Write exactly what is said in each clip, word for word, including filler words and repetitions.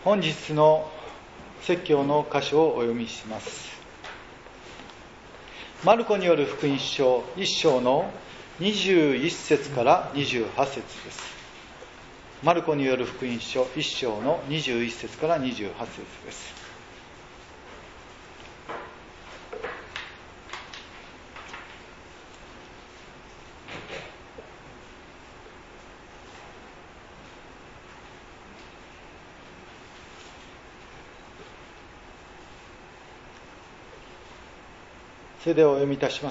本日の説教の箇所をお読みします。マルコによる福音書いっ章のにじゅういっ節からにじゅうはち節です。マルコによる福音書いっ章のにじゅういっ節からにじゅうはち節です。それではお読みいたします。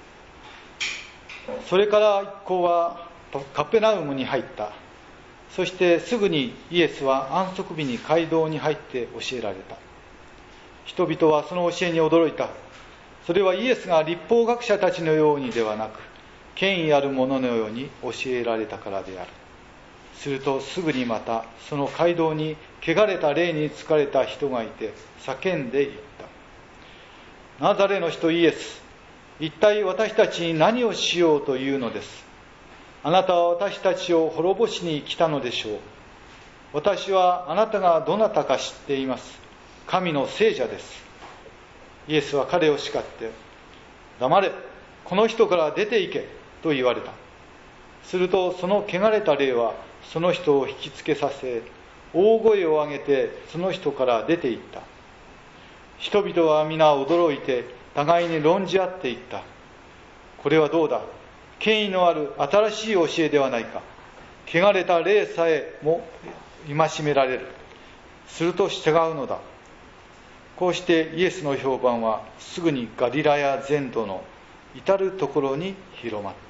それから一行はカペナウムに入った。そしてすぐにイエスは安息日に街道に入って教えられた。人々はその教えに驚いた。それはイエスが律法学者たちのようにではなく、権威ある者のように教えられたからである。するとすぐにまたその街道に汚れた霊に疲れた人がいて叫んでいった。ナザレの人イエス、一体私たちに何をしようというのです。あなたは私たちを滅ぼしに来たのでしょう。私はあなたがどなたか知っています。神の聖者です。イエスは彼を叱って、黙れ、この人から出て行けと言われた。するとその汚れた霊はその人を引きつけさせ、大声を上げてその人から出て行った。人々は皆驚いて互いに論じ合っていった。これはどうだ、権威のある新しい教えではないか。汚れた霊さえも戒められる。すると従うのだ。こうしてイエスの評判はすぐにガリラヤ全土の至るところに広まった。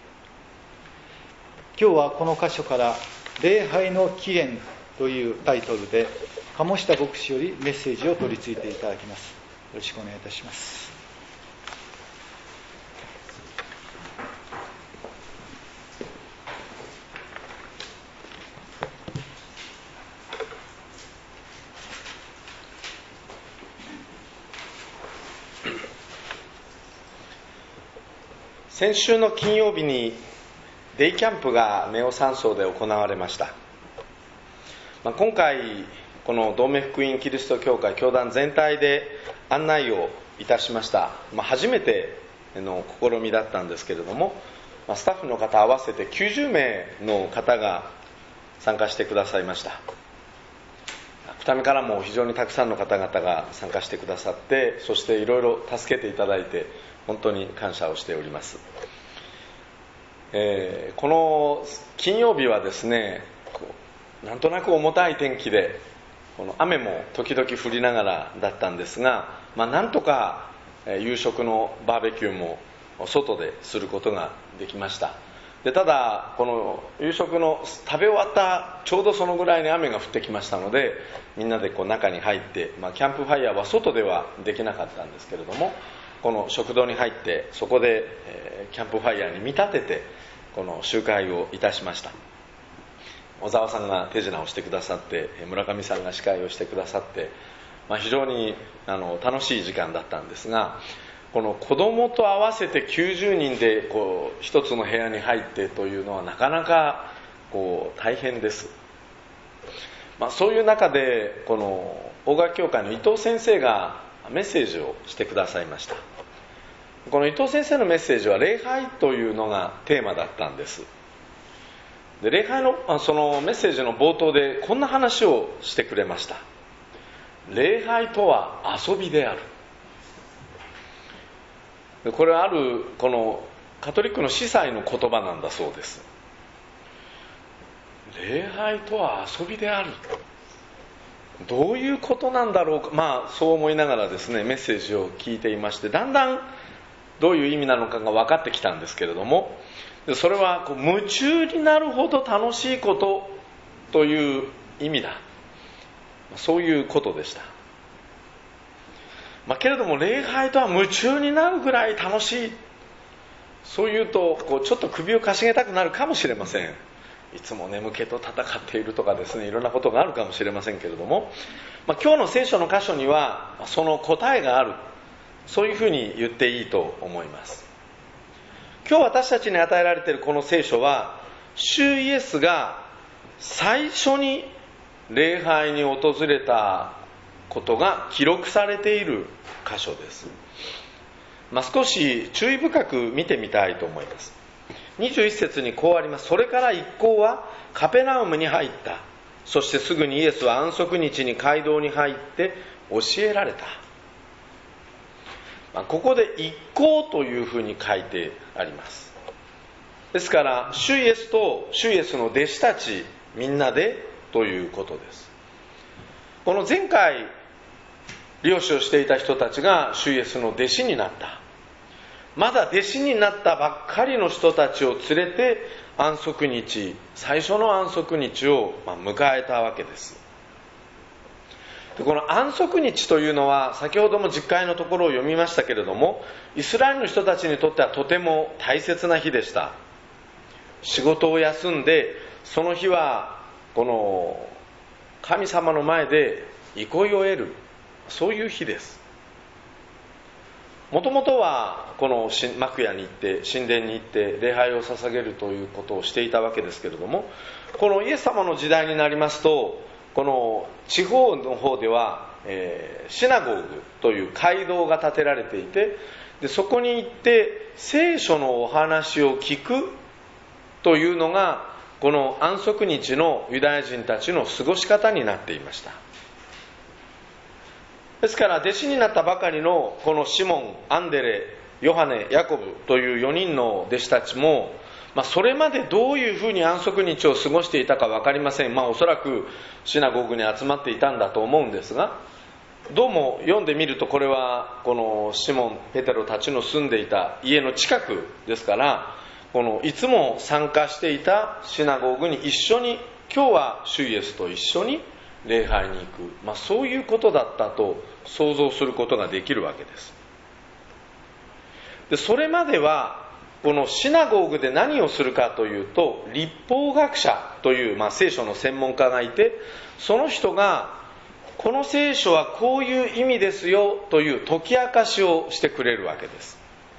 今日はこの箇所から礼拝の起源というタイトルで鴨下牧師よりメッセージを取り次いでいただきます。よろしくお願いいたします。 先週の金曜日にデイキャンプがネオ山荘で行われました。まあ、今回この同盟福音キリスト教会教団全体で案内をいたしました、まあ、初めての試みだったんですけれども、まあ、スタッフの方合わせてきゅうじゅうめいの方が参加してくださいました。二見からも非常にたくさんの方々が参加してくださって、そしていろいろ助けていただいて本当に感謝をしております。えー、この金曜日はですね、なんとなく重たい天気で、この雨も時々降りながらだったんですが、まあ、なんとか夕食のバーベキューも外ですることができました。でただこの夕食の食べ終わったちょうどそのぐらいに雨が降ってきましたので、みんなでこう中に入って、まあ、キャンプファイヤーは外ではできなかったんですけれども、この食堂に入ってそこで、えー、キャンプファイヤーに見立ててこの集会をいたしました。小沢さんが手品をしてくださって、村上さんが司会をしてくださって、まあ、非常にあの楽しい時間だったんですが、この子供と合わせてきゅうじゅうにんでこう一つの部屋に入ってというのはなかなかこう大変です。まあ、そういう中でこの大川教会の伊藤先生がメッセージをしてくださいました。この伊藤先生のメッセージは礼拝というのがテーマだったんです。で礼拝のそのメッセージの冒頭でこんな話をしてくれました。礼拝とは遊びである。これはあるこのカトリックの司祭の言葉なんだそうです。礼拝とは遊びである。どういうことなんだろうか。まあそう思いながらですね、メッセージを聞いていまして、だんだんどういう意味なのかが分かってきたんですけれども、それはこう夢中になるほど楽しいことという意味だ。そういうことでした。まあ、けれども礼拝とは夢中になるぐらい楽しい、そういうとこうちょっと首をかしげたくなるかもしれません。いつも眠気と戦っているとかですね、いろんなことがあるかもしれませんけれども、まあ、今日の聖書の箇所にはその答えがある、そういうふうに言っていいと思います。今日私たちに与えられているこの聖書は、主イエスが最初に礼拝に訪れたことが記録されている箇所です。まあ、少し注意深く見てみたいと思います。にじゅういち節にこうあります。それから一行はカペナウムに入った。そしてすぐにイエスは安息日に街道に入って教えられた。まあ、ここで一行というふうに書いてあります。ですから主イエスと主イエスの弟子たちみんなでということです。この前回漁師をしていた人たちが主イエスの弟子になった。まだ弟子になったばっかりの人たちを連れて安息日、最初の安息日を迎えたわけです。でこの安息日というのは先ほども実会のところを読みましたけれども、イスラエルの人たちにとってはとても大切な日でした。仕事を休んでその日はこの神様の前で憩いを得る、そういう日です。もともとはこの幕屋に行って神殿に行って礼拝を捧げるということをしていたわけですけれども、このイエス様の時代になりますと、この地方の方では、えー、シナゴーグという街道が建てられていて、でそこに行って聖書のお話を聞くというのがこの安息日のユダヤ人たちの過ごし方になっていました。ですから弟子になったばかりのこのシモン、アンデレ、ヨハネ、ヤコブというよにんの弟子たちも、まあ、それまでどういうふうに安息日を過ごしていたか分かりません。まあ、おそらくシナゴーグに集まっていたんだと思うんですが、どうも読んでみるとこれはこのシモン、ペテロたちの住んでいた家の近くですから、このいつも参加していたシナゴーグに一緒に、今日は主イエスと一緒に礼拝に行く、まあ、そういうことだったと想像することができるわけです。でそれまではこのシナゴーグで何をするかというと、律法学者という、まあ、聖書の専門家がいて、その人がこの聖書はこういう意味ですよという解き明かしをしてくれるわけです。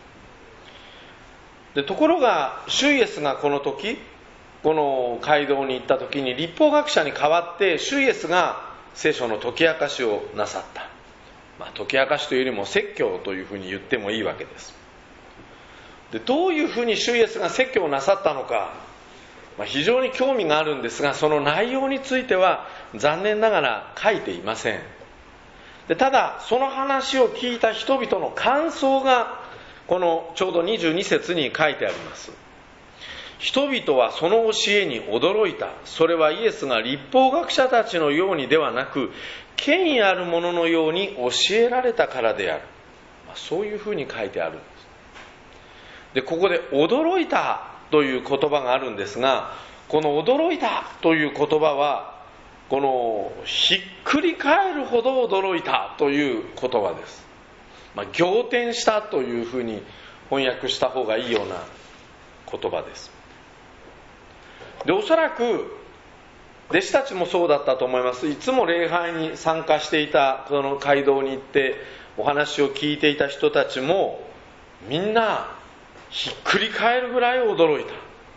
でところが主イエスがこの時この街道に行った時に、律法学者に代わって主イエスが聖書の解き明かしをなさった。まあ、解き明かしというよりも説教というふうに言ってもいいわけです。でどういうふうに主イエスが説教をなさったのか、まあ、非常に興味があるんですが、その内容については残念ながら書いていません。でただその話を聞いた人々の感想がこのちょうどにじゅうに節に書いてあります。人々はその教えに驚いた。それはイエスが律法学者たちのようにではなく、権威ある者のように教えられたからである。まあ、そういうふうに書いてあるんです。でここで驚いたという言葉があるんですが、この驚いたという言葉はこのひっくり返るほど驚いたという言葉です。まあ、仰天したというふうに翻訳した方がいいような言葉です。でおそらく弟子たちもそうだったと思います。いつも礼拝に参加していたこの街道に行ってお話を聞いていた人たちもみんなひっくり返るぐらい驚い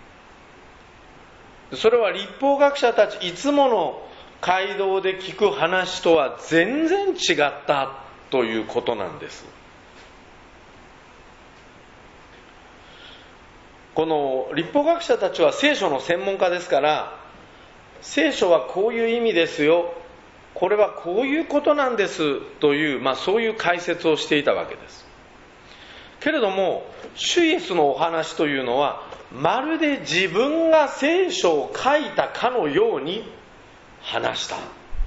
た。それは律法学者たちいつもの街道で聞く話とは全然違ったということなんです。この律法学者たちは聖書の専門家ですから、聖書はこういう意味ですよ、これはこういうことなんですという、まあ、そういう解説をしていたわけです。けれども主イエスのお話というのはまるで自分が聖書を書いたかのように話した。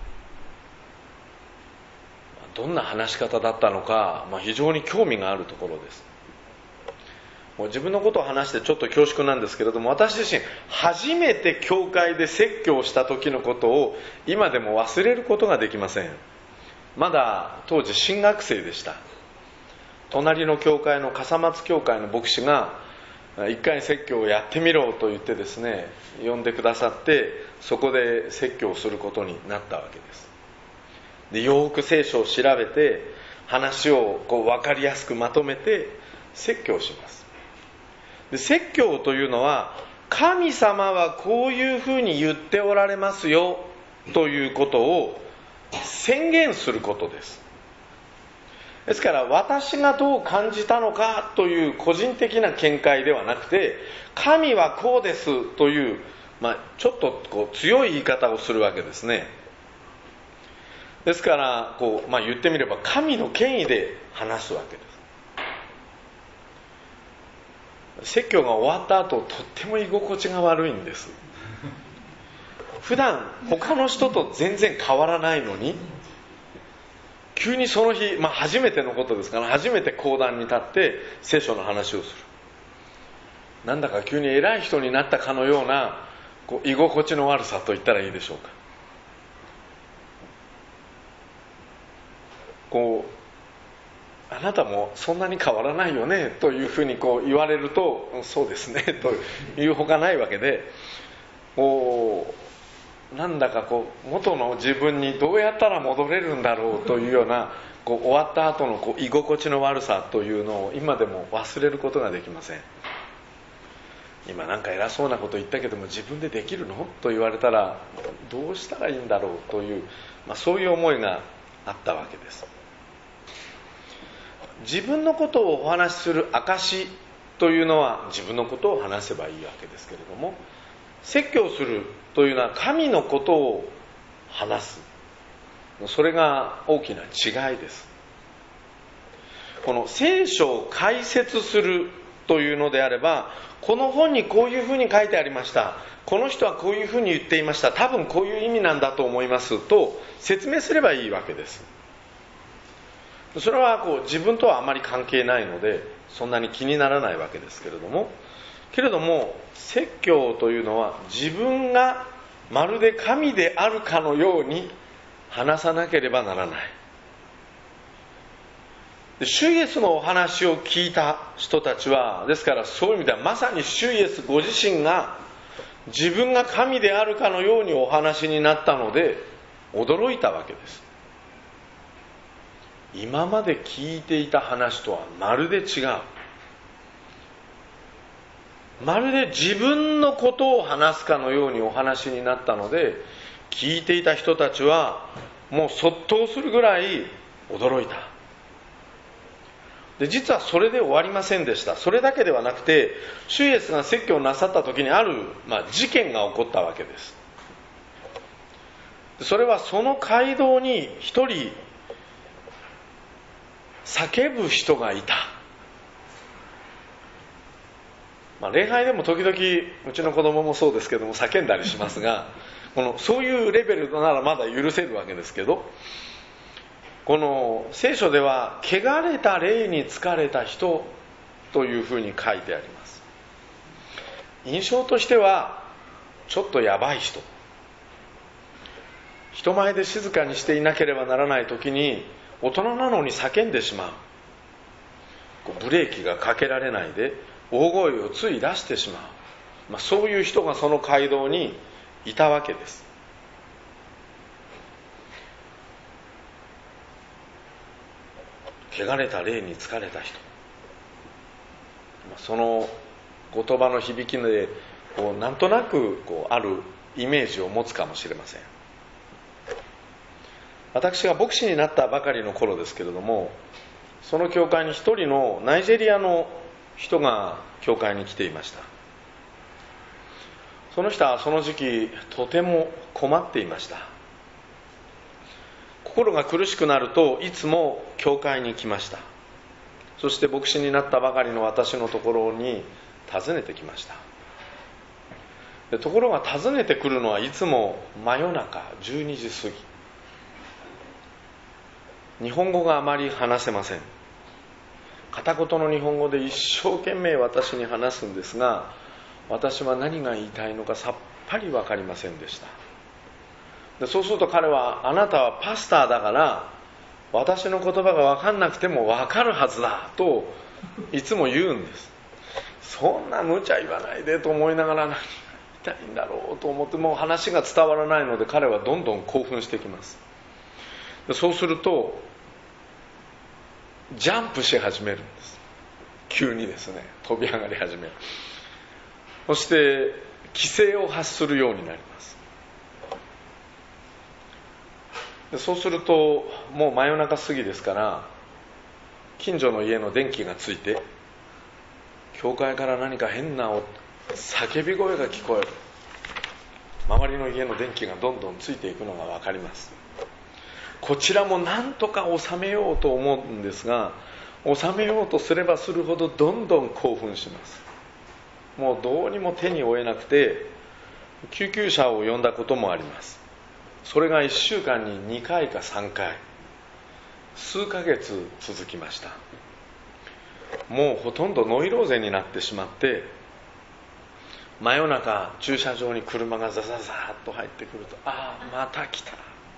どんな話し方だったのか、まあ、非常に興味があるところです。もう自分のことを話してちょっと恐縮なんですけれども、私自身初めて教会で説教した時のことを今でも忘れることができません。まだ当時新学生でした。隣の教会の笠松教会の牧師が一回説教をやってみろと言ってですね、呼んでくださって、そこで説教をすることになったわけです。でよく聖書を調べて話をこう分かりやすくまとめて説教します。で説教というのは、神様はこういうふうに言っておられますよということを宣言することです。ですから私がどう感じたのかという個人的な見解ではなくて、神はこうですという、まあ、ちょっとこう強い言い方をするわけですね。ですからこう、まあ、言ってみれば神の権威で話すわけです。説教が終わった後、とっても居心地が悪いんです。普段他の人と全然変わらないのに、急にその日、まあ、初めてのことですから、初めて講談に立って聖書の話をする。なんだか急に偉い人になったかのようなこう居心地の悪さと言ったらいいでしょうか。こうあなたもそんなに変わらないよねというふうにこう言われると、そうですねというほかないわけで、こうなんだかこう元の自分にどうやったら戻れるんだろうというようなこう終わった後のこう居心地の悪さというのを今でも忘れることができません。今なんか偉そうなこと言ったけども自分でできるのと言われたらどうしたらいいんだろうという、まあ、そういう思いがあったわけです。自分のことをお話しする証というのは自分のことを話せばいいわけですけれども、説教するというのは神のことを話す、それが大きな違いです。この聖書を解説するというのであれば、この本にこういうふうに書いてありました、この人はこういうふうに言っていました、多分こういう意味なんだと思いますと説明すればいいわけです。それはこう自分とはあまり関係ないのでそんなに気にならないわけですけれども、けれども説教というのは自分がまるで神であるかのように話さなければならない。で主イエスのお話を聞いた人たちは、ですからそういう意味ではまさに主イエスご自身が自分が神であるかのようにお話になったので驚いたわけです。今まで聞いていた話とはまるで違う。まるで自分のことを話すかのようにお話になったので、聞いていた人たちはもう卒倒するぐらい驚いた。で実はそれで終わりませんでした。それだけではなくて、主イエスが説教をなさった時にある、まあ、事件が起こったわけです。それはその街道に一人叫ぶ人がいた。まあ、礼拝でも時々うちの子供もそうですけども叫んだりしますが、このそういうレベルならまだ許せるわけですけど、この聖書では汚れた霊に疲れた人というふうに書いてあります。印象としてはちょっとやばい人、人前で静かにしていなければならない時に大人なのに叫んでしまう、ブレーキがかけられないで大声をつい出してしまう、まあ、そういう人がその街道にいたわけです。汚れた霊に疲れた人、その言葉の響きでこうなんとなくこうあるイメージを持つかもしれません。私が牧師になったばかりの頃ですけれども、その教会に一人のナイジェリアの人が教会に来ていました。その人はその時期とても困っていました。心が苦しくなるといつも教会に来ました。そして牧師になったばかりの私のところに訪ねてきました。でところが訪ねてくるのはいつも真夜中じゅうにじ過ぎ。日本語があまり話せません。片言の日本語で一生懸命私に話すんですが、私は何が言いたいのかさっぱり分かりませんでした。でそうすると彼は、あなたはパスターだから私の言葉が分かんなくても分かるはずだといつも言うんです。そんな無茶言わないでと思いながら、何が言いたいんだろうと思って、もう話が伝わらないので彼はどんどん興奮してきます。でそうするとジャンプし始めるんです。急にですね、飛び上がり始める。そして奇声を発するようになります。 でそうするともう真夜中過ぎですから、近所の家の電気がついて、教会から何か変な叫び声が聞こえる。周りの家の電気がどんどんついていくのが分かります。こちらも何とか収めようと思うんですが、収めようとすればするほどどんどん興奮します。もうどうにも手に負えなくて、救急車を呼んだこともあります。それがいっしゅうかんににかいかさんかい、数ヶ月続きました。もうほとんどノイローゼになってしまって、真夜中駐車場に車がザザザーッと入ってくると、ああまた来た。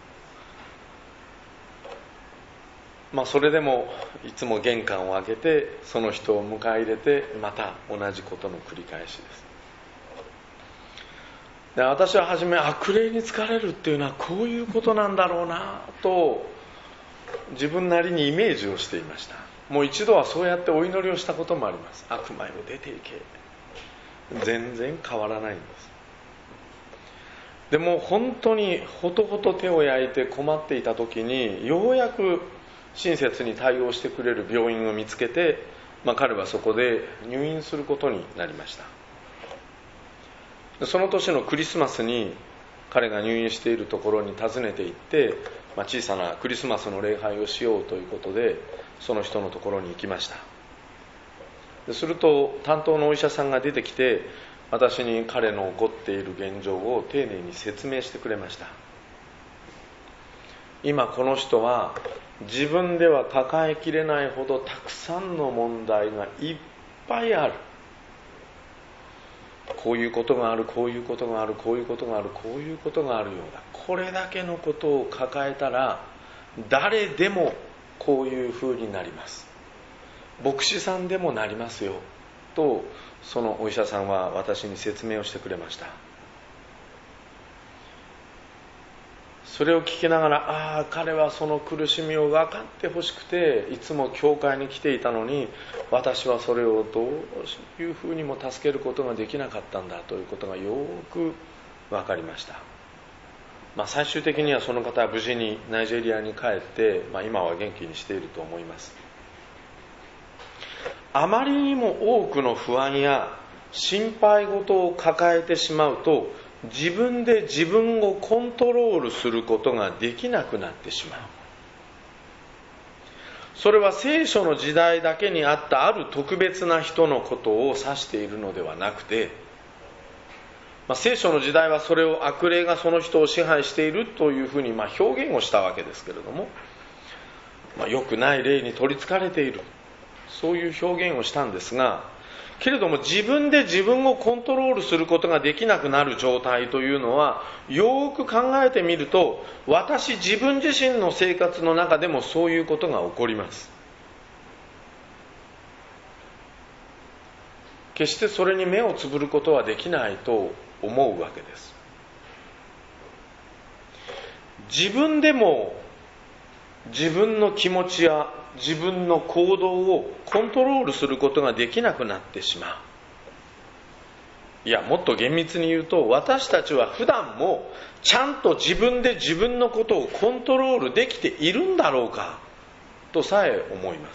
まあそれでもいつも玄関を開けてその人を迎え入れて、また同じことの繰り返しです。で私は初め悪霊に疲れるっていうのはこういうことなんだろうなと自分なりにイメージをしていました。もう一度はそうやってお祈りをしたこともあります。悪魔よ出ていけ。全然変わらないんです。でも本当にほとほと手を焼いて困っていた時に、ようやく親切に対応してくれる病院を見つけて、まあ、彼はそこで入院することになりました。その年のクリスマスに彼が入院しているところに訪ねて行って、まあ、小さなクリスマスの礼拝をしようということでその人のところに行きました。すると担当のお医者さんが出てきて、私に彼の起こっている現状を丁寧に説明してくれました。今この人は自分では抱えきれないほどたくさんの問題がいっぱいある。こういうことがある、こういうことがある、こういうことがある、こういうことがあるようだ。これだけのことを抱えたら誰でもこういうふうになります。牧師さんでもなりますよと、そのお医者さんは私に説明をしてくれました。それを聞きながら、ああ彼はその苦しみを分かってほしくていつも教会に来ていたのに、私はそれをどういうふうにも助けることができなかったんだということがよく分かりました。まあ、最終的にはその方は無事にナイジェリアに帰って、まあ、今は元気にしていると思います。あまりにも多くの不安や心配事を抱えてしまうと、自分で自分をコントロールすることができなくなってしまう。それは聖書の時代だけにあったある特別な人のことを指しているのではなくて、まあ、聖書の時代はそれを悪霊がその人を支配しているというふうにまあ表現をしたわけですけれども、まあ、良くない霊に取りつかれている、そういう表現をしたんですが、けれども自分で自分をコントロールすることができなくなる状態というのは、よく考えてみると、私自分自身の生活の中でもそういうことが起こります。決してそれに目をつぶることはできないと思うわけです。自分でも自分の気持ちや自分の行動をコントロールすることができなくなってしまう。いや、もっと厳密に言うと、私たちは普段もちゃんと自分で自分のことをコントロールできているんだろうかとさえ思います。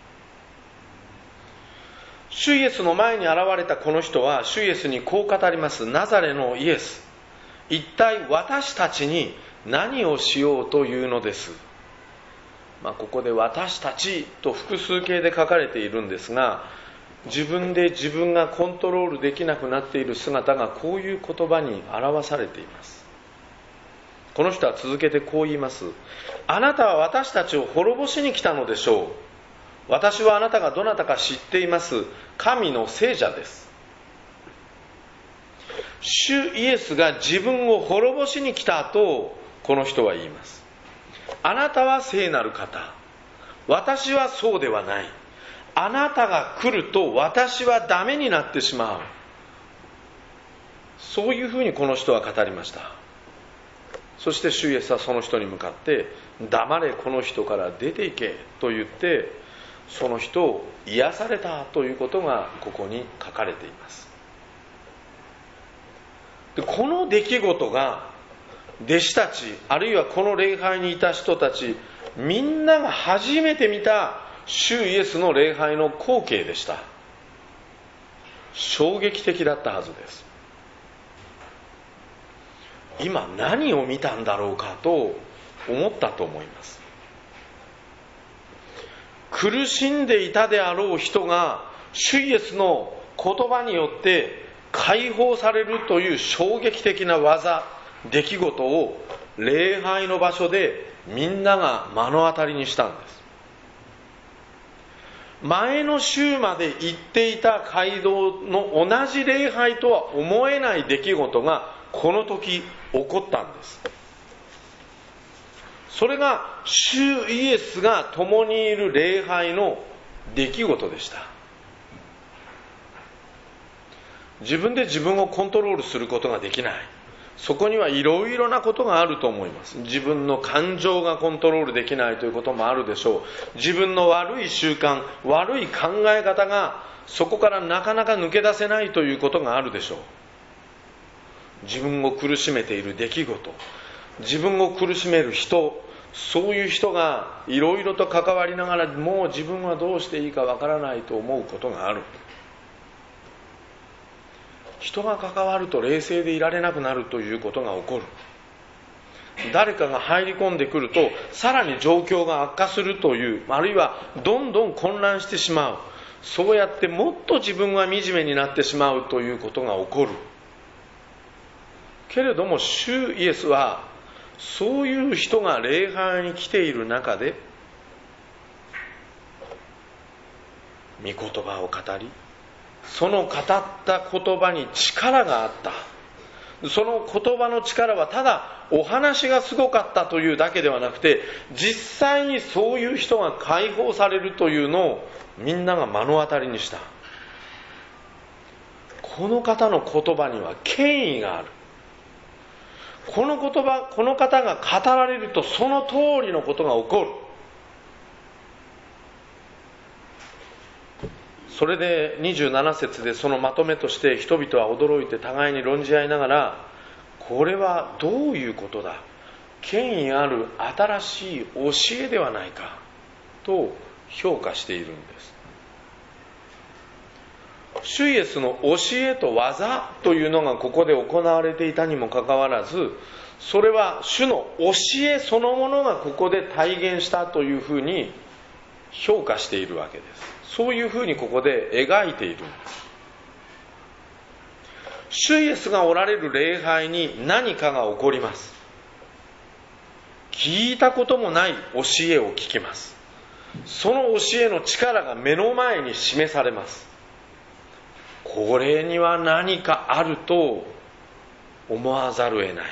主イエスの前に現れたこの人は主イエスにこう語ります。ナザレのイエス、一体私たちに何をしようというのです。まあ、ここで私たちと複数形で書かれているんですが、自分で自分がコントロールできなくなっている姿がこういう言葉に表されています。この人は続けてこう言います。あなたは私たちを滅ぼしに来たのでしょう。私はあなたがどなたか知っています。神の聖者です。主イエスが自分を滅ぼしに来たとこの人は言います。あなたは聖なる方、私はそうではない。あなたが来ると私はダメになってしまう。そういうふうにこの人は語りました。そして主イエスはその人に向かって、黙れ、この人から出て行けと言って、その人を癒されたということがここに書かれています。でこの出来事が弟子たち、あるいはこの礼拝にいた人たち、みんなが初めて見た主イエスの礼拝の光景でした。衝撃的だったはずです。今何を見たんだろうかと思ったと思います。苦しんでいたであろう人が主イエスの言葉によって解放されるという衝撃的な技、出来事を礼拝の場所でみんなが目の当たりにしたんです。前の週まで行っていた街道の同じ礼拝とは思えない出来事がこの時起こったんです。それが主イエスが共にいる礼拝の出来事でした。自分で自分をコントロールすることができない。そこにはいろいろなことがあると思います。自分の感情がコントロールできないということもあるでしょう。自分の悪い習慣、悪い考え方がそこからなかなか抜け出せないということがあるでしょう。自分を苦しめている出来事、自分を苦しめる人、そういう人がいろいろと関わりながら、もう自分はどうしていいかわからないと思うことがある。人が関わると冷静でいられなくなるということが起こる。誰かが入り込んでくるとさらに状況が悪化するという、あるいはどんどん混乱してしまう。そうやってもっと自分が惨めになってしまうということが起こる。けれども主イエスはそういう人が礼拝に来ている中で御言葉を語り、その語った言葉に力があった。その言葉の力はただお話がすごかったというだけではなくて、実際にそういう人が解放されるというのをみんなが目の当たりにした。この方の言葉には権威がある。この言葉、この方が語られるとその通りのことが起こる。それでにじゅうなな節でそのまとめとして、人々は驚いて互いに論じ合いながら、これはどういうことだ、権威ある新しい教えではないかと評価しているんです。主イエスの教えと技というのがここで行われていたにもかかわらず、それは主の教えそのものがここで体現したというふうに評価しているわけです。そういうふうにここで描いているんです。主イエスがおられる礼拝に何かが起こります。聞いたこともない教えを聞きます。その教えの力が目の前に示されます。これには何かあると思わざるを得ない。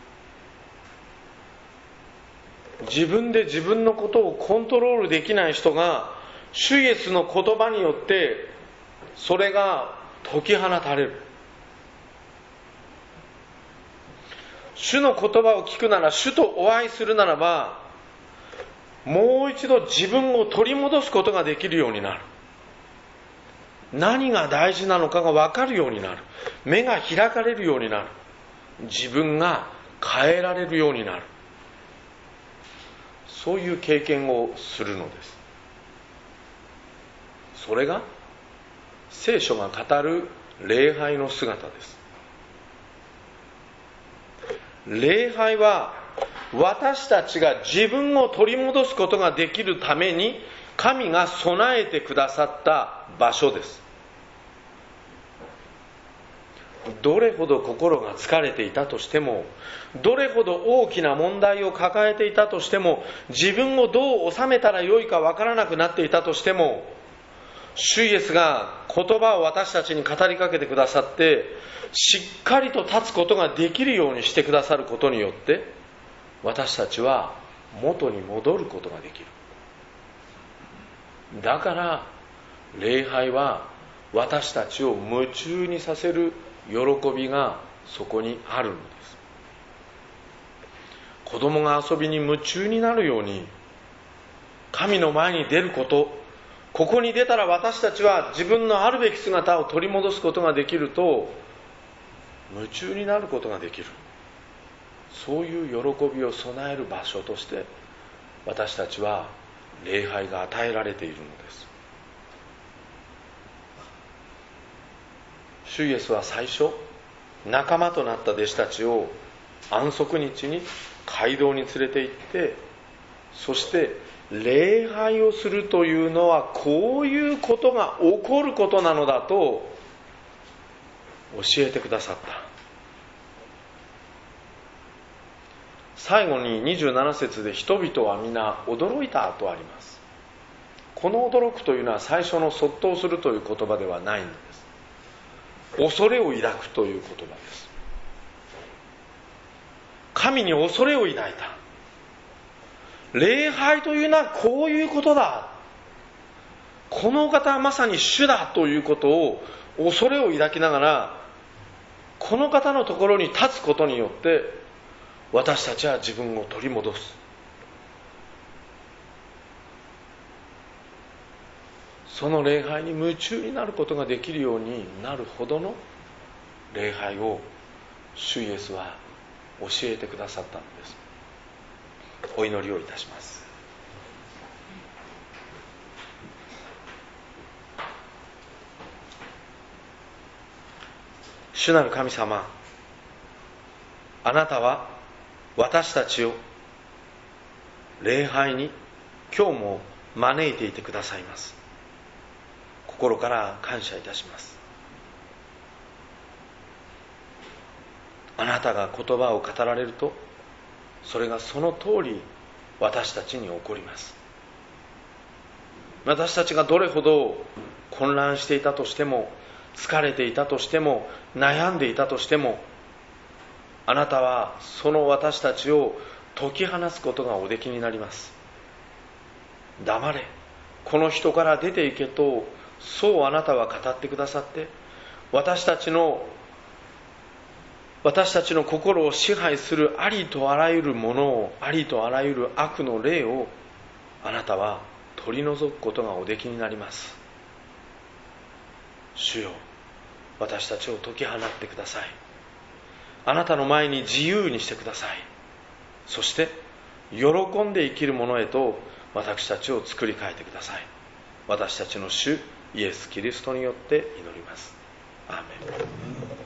自分で自分のことをコントロールできない人が主イエスの言葉によってそれが解き放たれる。主の言葉を聞くなら、主とお会いするならば、もう一度自分を取り戻すことができるようになる。何が大事なのかが分かるようになる。目が開かれるようになる。自分が変えられるようになる。そういう経験をするのです。それが聖書が語る礼拝の姿です。礼拝は私たちが自分を取り戻すことができるために神が備えてくださった場所です。どれほど心が疲れていたとしても、どれほど大きな問題を抱えていたとしても、自分をどう収めたらよいかわからなくなっていたとしても、主イエスが言葉を私たちに語りかけてくださって、しっかりと立つことができるようにしてくださることによって、私たちは元に戻ることができる。だから礼拝は私たちを夢中にさせる喜びがそこにあるのです。子供が遊びに夢中になるように、神の前に出ること、ここに出たら私たちは自分のあるべき姿を取り戻すことができると夢中になることができる。 そういう喜びを備える場所として私たちは礼拝が与えられているのです。主イエスは最初、仲間となった弟子たちを安息日に街道に連れて行って、そして礼拝をするというのはこういうことが起こることなのだと教えてくださった。最後ににじゅうなな節で人々は皆驚いたとあります。この驚くというのは最初の卒倒するという言葉ではないんです。恐れを抱くという言葉です。神に恐れを抱いた。礼拝というのはこういうことだ。この方はまさに主だということを恐れを抱きながら、この方のところに立つことによって私たちは自分を取り戻す。その礼拝に夢中になることができるようになるほどの礼拝を主イエスは教えてくださったのです。お祈りをいたします。主なる神様、あなたは私たちを礼拝に今日も招いていてくださいます。心から感謝いたします。あなたが言葉を語られると、それがその通り私たちに起こります。私たちがどれほど混乱していたとしても、疲れていたとしても、悩んでいたとしても、あなたはその私たちを解き放つことがおできになります。黙れ、この人から出ていけと、そうあなたは語ってくださって、私たちの私たちの心を支配するありとあらゆるものを、ありとあらゆる悪の霊をあなたは取り除くことがおできになります。主よ、私たちを解き放ってください。あなたの前に自由にしてください。そして喜んで生きるものへと私たちを作り変えてください。私たちの主イエス・キリストによって祈ります。アーメン。